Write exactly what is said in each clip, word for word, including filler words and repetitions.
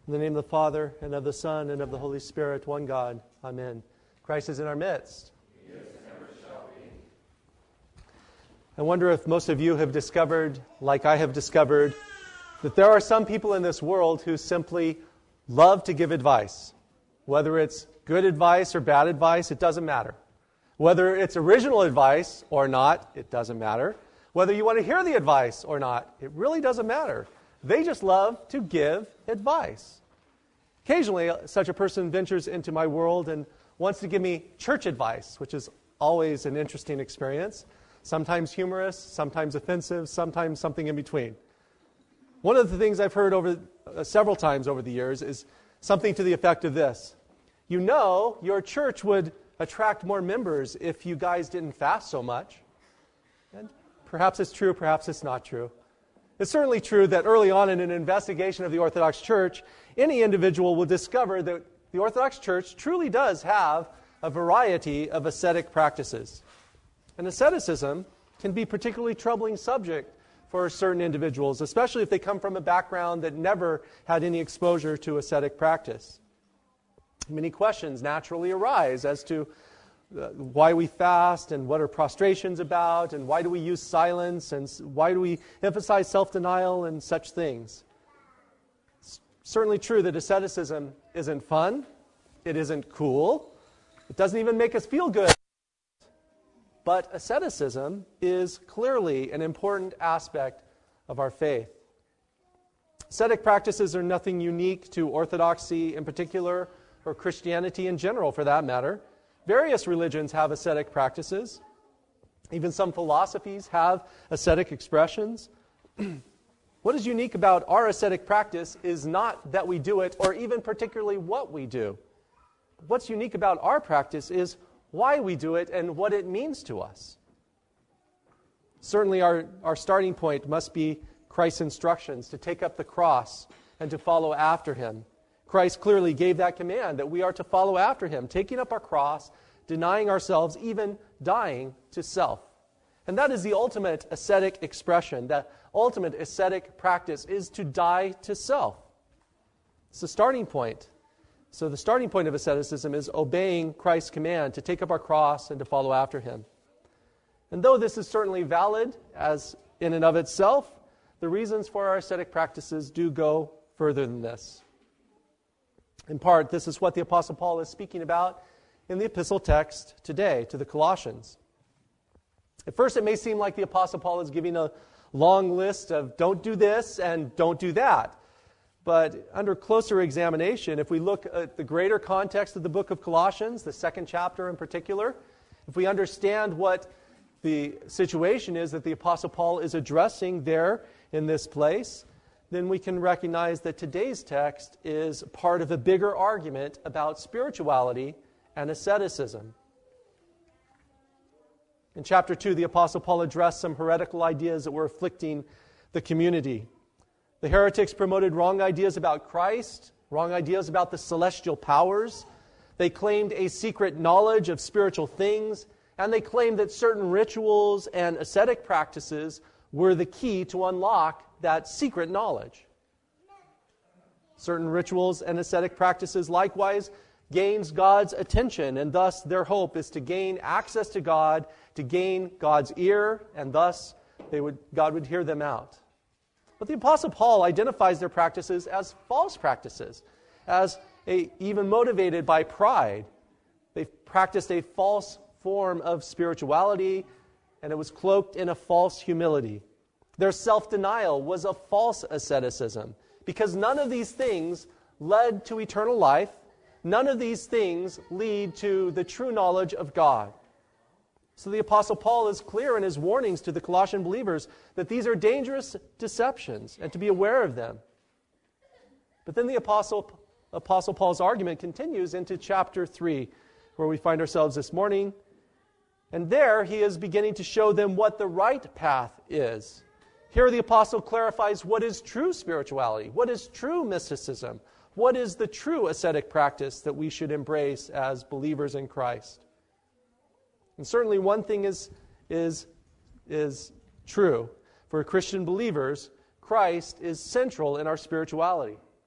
In the name of the Father, and of the Son, and of the Holy Spirit, one God. Amen. Christ is in our midst. He is and ever shall be. I wonder if most of you have discovered, like I have discovered, that there are some people in this world who simply love to give advice. Whether it's good advice or bad advice, it doesn't matter. Whether it's original advice or not, it doesn't matter. Whether you want to hear the advice or not, it really doesn't matter. They just love to give advice. Occasionally, such a person ventures into my world and wants to give me church advice, which is always an interesting experience. Sometimes humorous, sometimes offensive, sometimes something in between. One of the things I've heard over uh, several times over the years is something to the effect of this. You know, your church would attract more members if you guys didn't fast so much. And perhaps it's true, perhaps it's not true. It's certainly true that early on in an investigation of the Orthodox Church, any individual will discover that the Orthodox Church truly does have a variety of ascetic practices. And asceticism can be a particularly troubling subject for certain individuals, especially if they come from a background that never had any exposure to ascetic practice. Many questions naturally arise as to Uh, why we fast, and what are prostrations about, and why do we use silence, and why do we emphasize self-denial and such things. It's certainly true that asceticism isn't fun, it isn't cool, it doesn't even make us feel good. But asceticism is clearly an important aspect of our faith. Ascetic practices are nothing unique to Orthodoxy in particular, or Christianity in general for that matter. Various religions have ascetic practices. Even some philosophies have ascetic expressions. What is unique about our ascetic practice is not that we do it, or even particularly what we do. What's unique about our practice is why we do it and what it means to us. Certainly our, our starting point must be Christ's instructions to take up the cross and to follow after him. Christ clearly gave that command that we are to follow after him, taking up our cross, denying ourselves, even dying to self. And that is the ultimate ascetic expression. The ultimate ascetic practice is to die to self. It's the starting point. So the starting point of asceticism is obeying Christ's command to take up our cross and to follow after him. And though this is certainly valid as in and of itself, the reasons for our ascetic practices do go further than this. In part, this is what the Apostle Paul is speaking about in the epistle text today to the Colossians. At first, it may seem like the Apostle Paul is giving a long list of don't do this and don't do that. But under closer examination, if we look at the greater context of the book of Colossians, the second chapter in particular, if we understand what the situation is that the Apostle Paul is addressing there in this place, then we can recognize that today's text is part of a bigger argument about spirituality and asceticism. In chapter two, the Apostle Paul addressed some heretical ideas that were afflicting the community. The heretics promoted wrong ideas about Christ, wrong ideas about the celestial powers. They claimed a secret knowledge of spiritual things, and they claimed that certain rituals and ascetic practices were the key to unlock that secret knowledge. Certain rituals and ascetic practices likewise gains God's attention, and thus their hope is to gain access to God, to gain God's ear, and thus they would, God would hear them out. But the Apostle Paul identifies their practices as false practices, as a, even motivated by pride. They practiced a false form of spirituality, and it was cloaked in a false humility. Their self-denial was a false asceticism, because none of these things led to eternal life. None of these things lead to the true knowledge of God. So the Apostle Paul is clear in his warnings to the Colossian believers that these are dangerous deceptions and to be aware of them. But then the Apostle, Apostle Paul's argument continues into chapter three, where we find ourselves this morning. And there he is beginning to show them what the right path is. Here the apostle clarifies what is true spirituality, what is true mysticism, what is the true ascetic practice that we should embrace as believers in Christ. And certainly one thing is, is, is true. For Christian believers, Christ is central in our spirituality.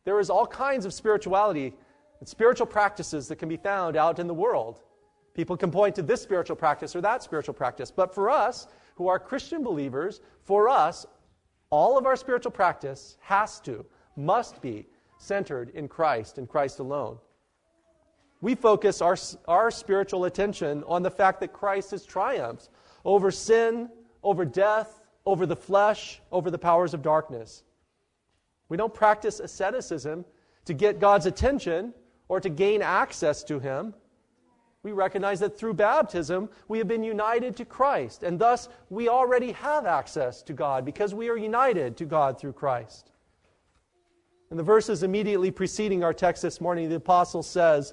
There is all kinds of spirituality and spiritual practices that can be found out in the world. People can point to this spiritual practice or that spiritual practice. But for us, who are Christian believers, for us, all of our spiritual practice has to, must be centered in Christ and Christ alone. We focus our, our spiritual attention on the fact that Christ has triumphed over sin, over death, over the flesh, over the powers of darkness. We don't practice asceticism to get God's attention or to gain access to Him. We recognize that through baptism, we have been united to Christ, and thus we already have access to God because we are united to God through Christ. In the verses immediately preceding our text this morning, the apostle says,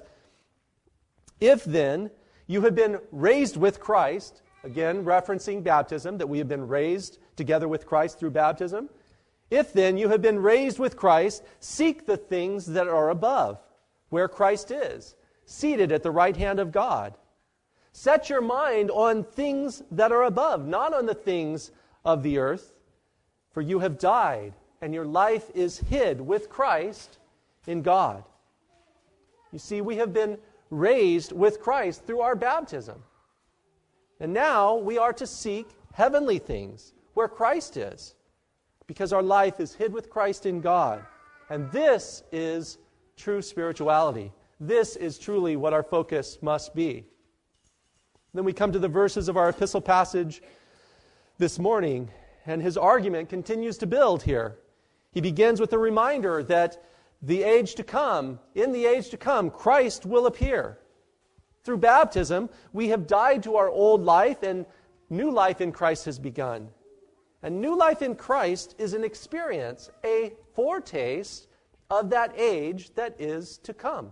"If then you have been raised with Christ," again referencing baptism, that we have been raised together with Christ through baptism, "if then you have been raised with Christ, seek the things that are above, where Christ is, seated at the right hand of God. Set your mind on things that are above, not on the things of the earth, for you have died, and your life is hid with Christ in God." You see, we have been raised with Christ through our baptism. And now we are to seek heavenly things where Christ is, because our life is hid with Christ in God. And this is true spirituality. This is truly what our focus must be. Then we come to the verses of our epistle passage this morning, and his argument continues to build here. He begins with a reminder that the age to come, in the age to come, Christ will appear. Through baptism, we have died to our old life, and new life in Christ has begun. And new life in Christ is an experience, a foretaste of that age that is to come.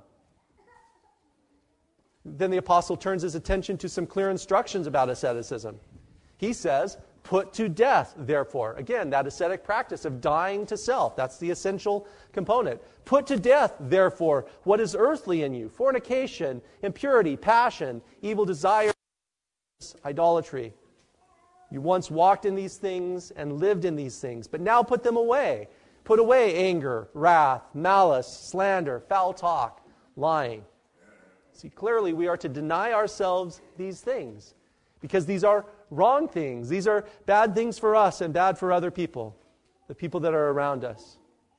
Then the apostle turns his attention to some clear instructions about asceticism. He says, "Put to death, therefore." Again, that ascetic practice of dying to self. That's the essential component. "Put to death, therefore, what is earthly in you: fornication, impurity, passion, evil desire, idolatry. You once walked in these things and lived in these things, but now put them away. Put away anger, wrath, malice, slander, foul talk, lying." See, clearly we are to deny ourselves these things, because these are wrong things. These are bad things for us and bad for other people, the people that are around us.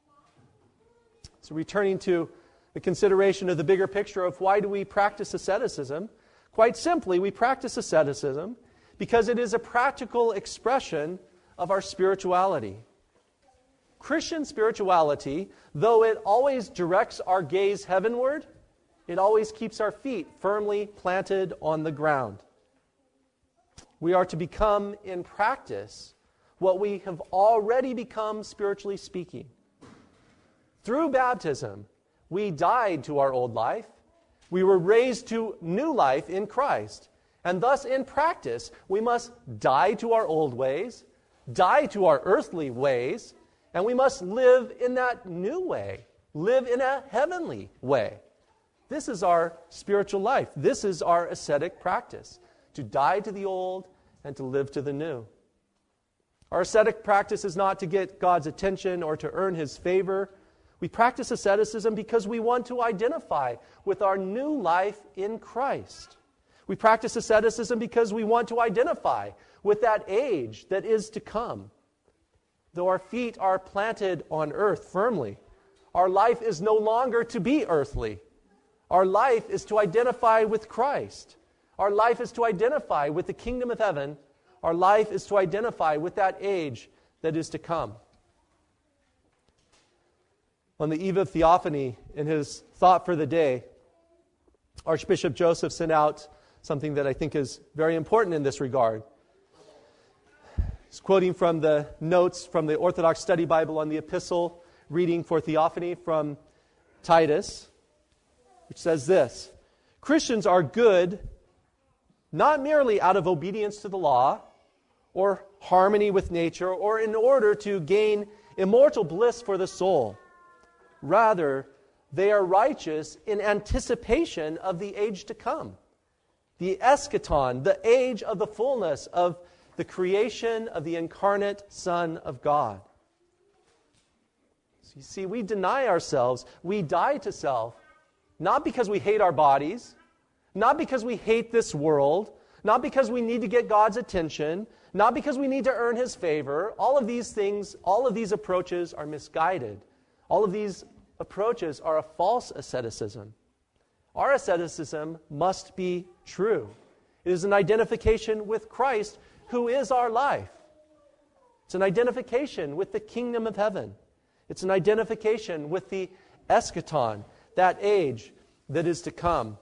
So returning to the consideration of the bigger picture of why do we practice asceticism, quite simply, we practice asceticism because it is a practical expression of our spirituality. Christian spirituality, though it always directs our gaze heavenward, it always keeps our feet firmly planted on the ground. We are to become in practice what we have already become spiritually speaking. Through baptism, we died to our old life. We were raised to new life in Christ. And thus, in practice, we must die to our old ways, die to our earthly ways, and we must live in that new way, live in a heavenly way. This is our spiritual life. This is our ascetic practice, to die to the old and to live to the new. Our ascetic practice is not to get God's attention or to earn His favor. We practice asceticism because we want to identify with our new life in Christ. We practice asceticism because we want to identify with that age that is to come. Though our feet are planted on earth firmly, our life is no longer to be earthly. Our life is to identify with Christ. Our life is to identify with the kingdom of heaven. Our life is to identify with that age that is to come. On the eve of Theophany, in his thought for the day, Archbishop Joseph sent out something that I think is very important in this regard. He's quoting from the notes from the Orthodox Study Bible on the epistle reading for Theophany from Titus, which says this: "Christians are good not merely out of obedience to the law or harmony with nature or in order to gain immortal bliss for the soul. Rather, they are righteous in anticipation of the age to come, the eschaton, the age of the fullness of the creation of the incarnate Son of God." You see, we deny ourselves. We die to self, not because we hate our bodies, not because we hate this world, not because we need to get God's attention, not because we need to earn His favor. All of these things, all of these approaches are misguided. All of these approaches are a false asceticism. Our asceticism must be true. It is an identification with Christ, who is our life. It's an identification with the kingdom of heaven. It's an identification with the eschaton, that age that is to come.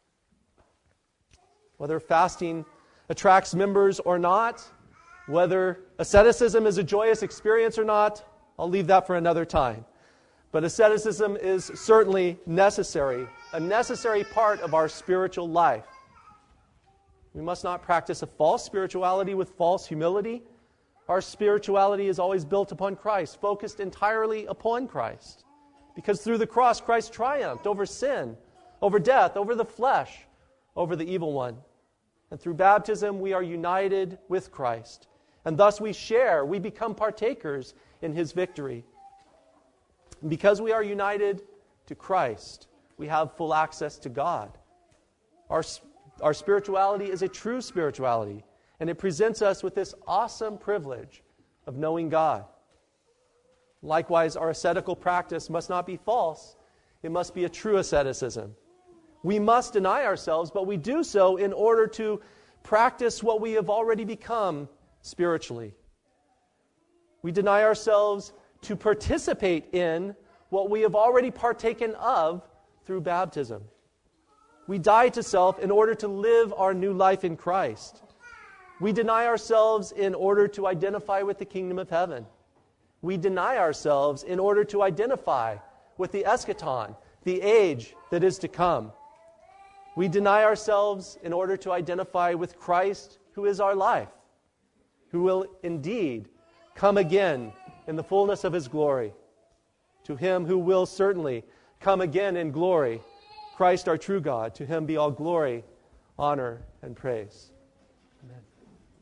Whether fasting attracts members or not, whether asceticism is a joyous experience or not, I'll leave that for another time. But asceticism is certainly necessary, a necessary part of our spiritual life. We must not practice a false spirituality with false humility. Our spirituality is always built upon Christ, focused entirely upon Christ. Because through the cross, Christ triumphed over sin, over death, over the flesh, over the evil one. And through baptism, we are united with Christ. And thus we share, we become partakers in His victory. And because we are united to Christ, we have full access to God. Our, our spirituality is a true spirituality, and it presents us with this awesome privilege of knowing God. Likewise, our ascetical practice must not be false. It must be a true asceticism. We must deny ourselves, but we do so in order to practice what we have already become spiritually. We deny ourselves to participate in what we have already partaken of through baptism. We die to self in order to live our new life in Christ. We deny ourselves in order to identify with the kingdom of heaven. We deny ourselves in order to identify with the eschaton, the age that is to come. We deny ourselves in order to identify with Christ, who is our life, who will indeed come again in the fullness of His glory. To Him who will certainly come again in glory, Christ our true God, to Him be all glory, honor, and praise. Amen.